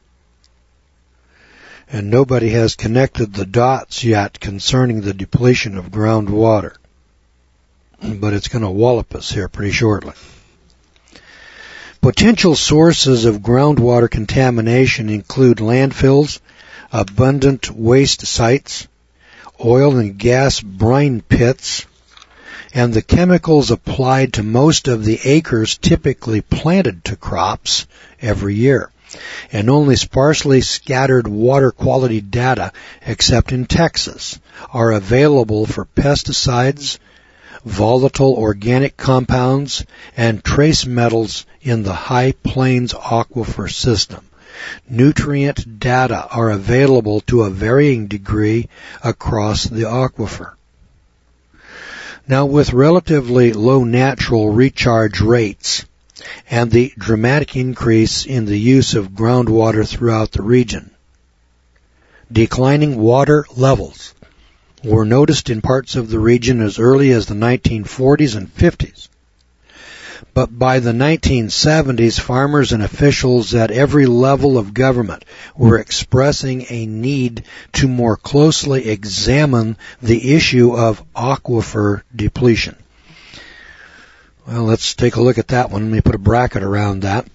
And nobody has connected the dots yet concerning the depletion of groundwater. But it's going to wallop us here pretty shortly. Potential sources of groundwater contamination include landfills, abundant waste sites, oil and gas brine pits, and the chemicals applied to most of the acres typically planted to crops every year, and only sparsely scattered water quality data, except in Texas, are available for pesticides, volatile organic compounds, and trace metals in the High Plains Aquifer system. Nutrient data are available to a varying degree across the aquifer. Now, with relatively low natural recharge rates and the dramatic increase in the use of groundwater throughout the region, declining water levels were noticed in parts of the region as early as the nineteen forties and fifties. But by the nineteen seventies, farmers and officials at every level of government were expressing a need to more closely examine the issue of aquifer depletion. Well, let's take a look at that one. Let me put a bracket around that.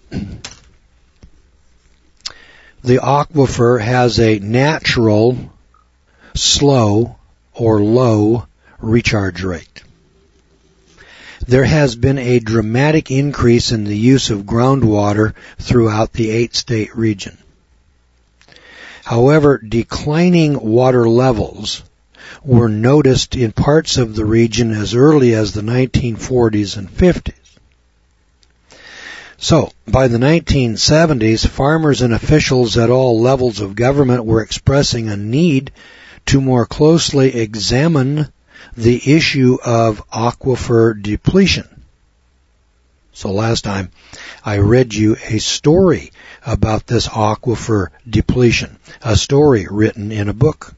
The aquifer has a natural, slow, or low recharge rate. There has been a dramatic increase in the use of groundwater throughout the eight-state region. However, declining water levels were noticed in parts of the region as early as the nineteen forties and fifties. So, by the nineteen seventies, farmers and officials at all levels of government were expressing a need to more closely examine the issue of aquifer depletion. So last time I read you a story about this aquifer depletion, a story written in a book.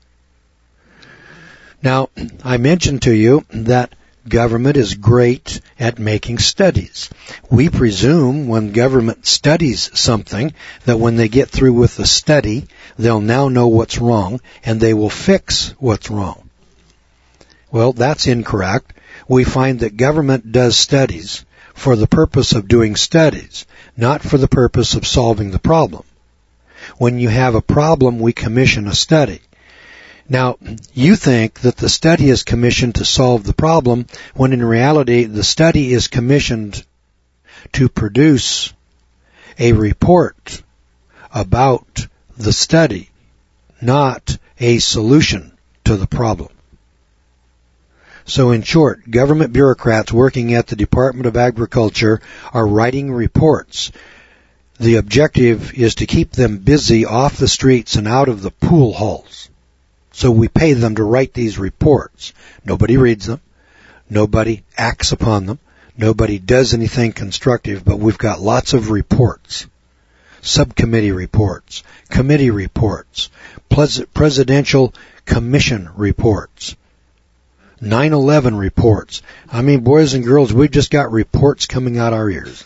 Now, I mentioned to you that government is great at making studies. We presume when government studies something that when they get through with the study, they'll now know what's wrong and they will fix what's wrong. Well, that's incorrect. We find that government does studies for the purpose of doing studies, not for the purpose of solving the problem. When you have a problem, we commission a study. Now, you think that the study is commissioned to solve the problem, when in reality the study is commissioned to produce a report about the study, not a solution to the problem. So in short, government bureaucrats working at the Department of Agriculture are writing reports. The objective is to keep them busy off the streets and out of the pool halls. So we pay them to write these reports. Nobody reads them. Nobody acts upon them. Nobody does anything constructive, but we've got lots of reports. Subcommittee reports, committee reports, presidential commission reports, nine eleven reports. I mean, boys and girls, we've just got reports coming out our ears.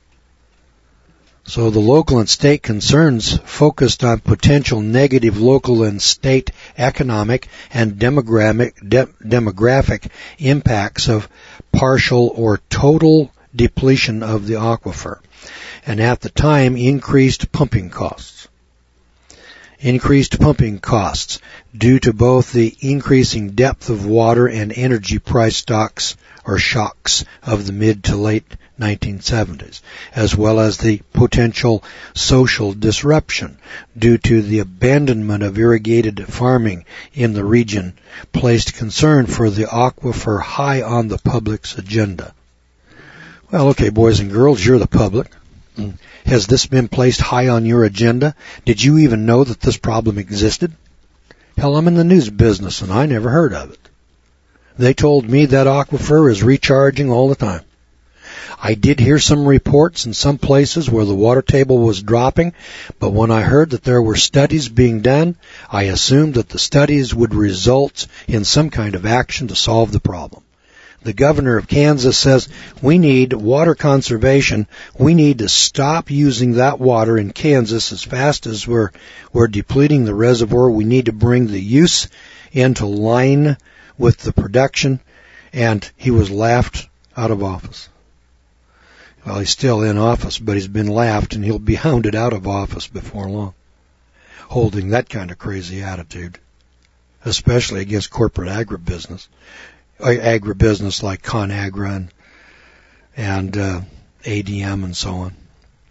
So the local and state concerns focused on potential negative local and state economic and demographic, de- demographic impacts of partial or total depletion of the aquifer. And at the time, increased pumping costs. Increased pumping costs due to both the increasing depth of water and energy price stocks or shocks of the mid to late nineteen seventies, as well as the potential social disruption due to the abandonment of irrigated farming in the region, placed concern for the aquifer high on the public's agenda. Well, okay, boys and girls, you're the public. Has this been placed high on your agenda? Did you even know that this problem existed? Hell, I'm in the news business and I never heard of it. They told me that aquifer is recharging all the time. I did hear some reports in some places where the water table was dropping, but when I heard that there were studies being done, I assumed that the studies would result in some kind of action to solve the problem. The governor of Kansas says we need water conservation. We need to stop using that water in Kansas as fast as we're, we're depleting the reservoir. We need to bring the use into line with the production, and he was laughed out of office. Well, he's still in office, but he's been laughed, and he'll be hounded out of office before long, holding that kind of crazy attitude, especially against corporate agribusiness. Agribusiness like ConAgra and, and uh, A D M and so on.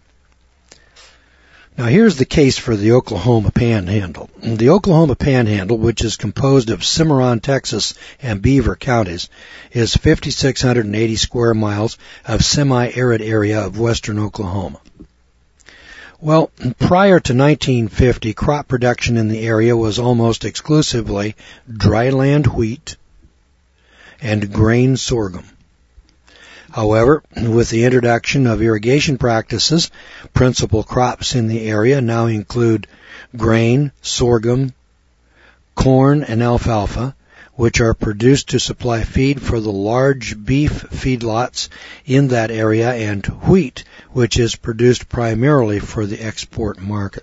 Now here's the case for the Oklahoma Panhandle. The Oklahoma Panhandle, which is composed of Cimarron, Texas, and Beaver counties, is five thousand six hundred eighty square miles of semi-arid area of western Oklahoma. Well, prior to nineteen fifty, crop production in the area was almost exclusively dryland wheat and grain sorghum. However, with the introduction of irrigation practices, principal crops in the area now include grain, sorghum, corn, and alfalfa, which are produced to supply feed for the large beef feedlots in that area, and wheat, which is produced primarily for the export market.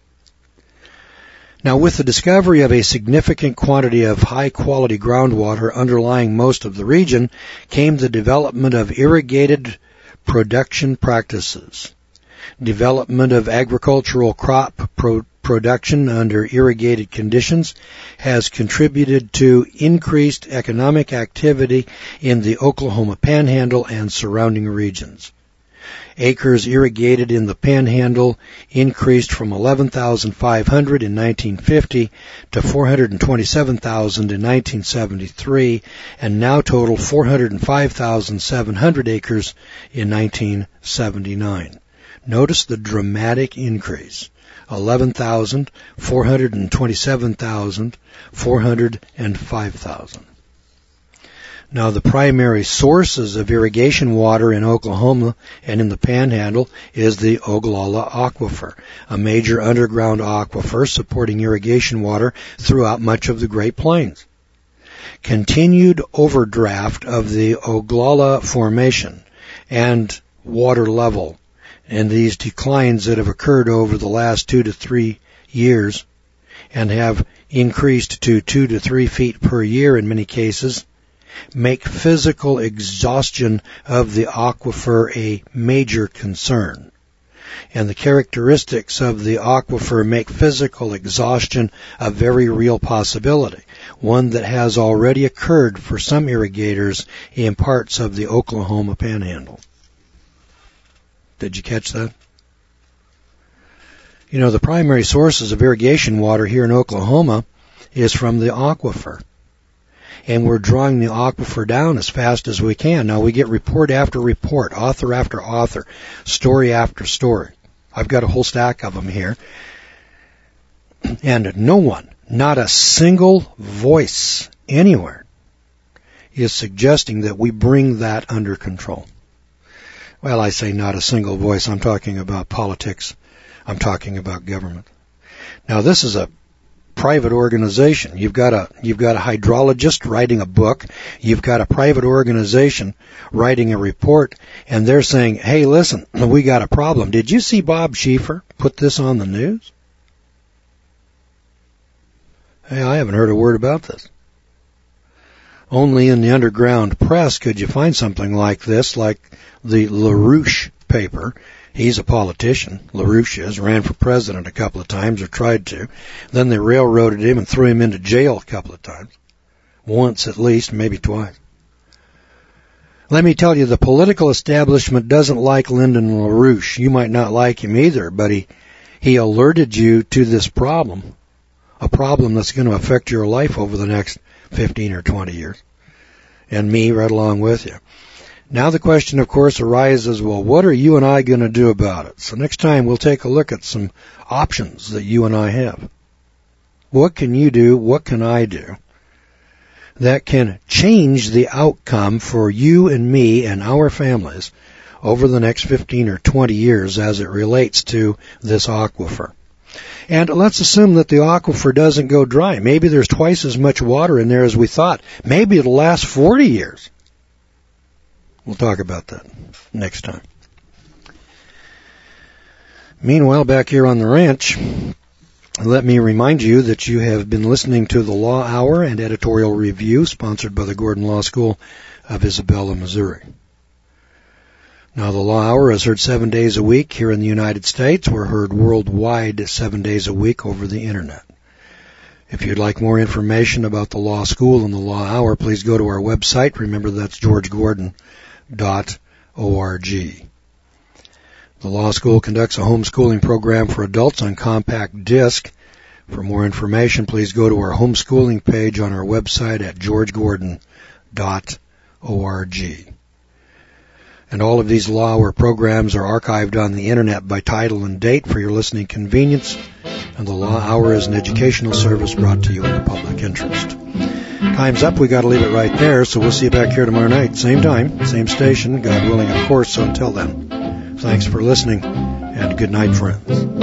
Now, with the discovery of a significant quantity of high-quality groundwater underlying most of the region, came the development of irrigated production practices. Development of agricultural crop pro- production under irrigated conditions has contributed to increased economic activity in the Oklahoma Panhandle and surrounding regions. Acres irrigated in the Panhandle increased from eleven thousand five hundred in nineteen fifty to four hundred twenty-seven thousand in nineteen seventy-three, and now total four hundred five thousand seven hundred acres in nineteen seventy-nine. Notice the dramatic increase. eleven thousand, four hundred twenty-seven thousand, four hundred five thousand. Now, the primary sources of irrigation water in Oklahoma and in the Panhandle is the Ogallala Aquifer, a major underground aquifer supporting irrigation water throughout much of the Great Plains. Continued overdraft of the Ogallala Formation and water level, and these declines that have occurred over the last two to three years and have increased to two to three feet per year in many cases, make physical exhaustion of the aquifer a major concern. And the characteristics of the aquifer make physical exhaustion a very real possibility, one that has already occurred for some irrigators in parts of the Oklahoma Panhandle. Did you catch that? You know, the primary sources of irrigation water here in Oklahoma is from the aquifer. And we're drawing the aquifer down as fast as we can. Now, we get report after report, author after author, story after story. I've got a whole stack of them here. And no one, not a single voice anywhere, is suggesting that we bring that under control. Well, I say not a single voice. I'm talking about politics. I'm talking about government. Now, this is a private organization. You've got a you've got a hydrologist writing a book. You've got a private organization writing a report, and they're saying, "Hey, listen, we got a problem. Did you see Bob Schieffer put this on the news?" Hey, I haven't heard a word about this. Only in the underground press could you find something like this, like the LaRouche paper. He's a politician. LaRouche is, ran for president a couple of times, or tried to. Then they railroaded him and threw him into jail a couple of times. Once at least, maybe twice. Let me tell you, the political establishment doesn't like Lyndon LaRouche. You might not like him either, but he, he alerted you to this problem, a problem that's going to affect your life over the next fifteen or twenty years, and me right along with you. Now the question, of course, arises, well, what are you and I going to do about it? So next time we'll take a look at some options that you and I have. What can you do? What can I do that can change the outcome for you and me and our families over the next fifteen or twenty years as it relates to this aquifer? And let's assume that the aquifer doesn't go dry. Maybe there's twice as much water in there as we thought. Maybe it'll last forty years. We'll talk about that next time. Meanwhile, back here on the ranch, let me remind you that you have been listening to the Law Hour and Editorial Review, sponsored by the Gordon Law School of Isabella, Missouri. Now, the Law Hour is heard seven days a week here in the United States. We're heard worldwide seven days a week over the Internet. If you'd like more information about the Law School and the Law Hour, please go to our website. Remember, that's george gordon dot org. The Law School conducts a homeschooling program for adults on compact disc. For more information, please go to our homeschooling page on our website at george gordon dot org. And all of these Law Hour programs are archived on the Internet by title and date for your listening convenience. And the Law Hour is an educational service brought to you in the public interest. Time's up. We got to leave it right there. So we'll see you back here tomorrow night. Same time, same station, God willing, of course. So until then, thanks for listening, and good night, friends.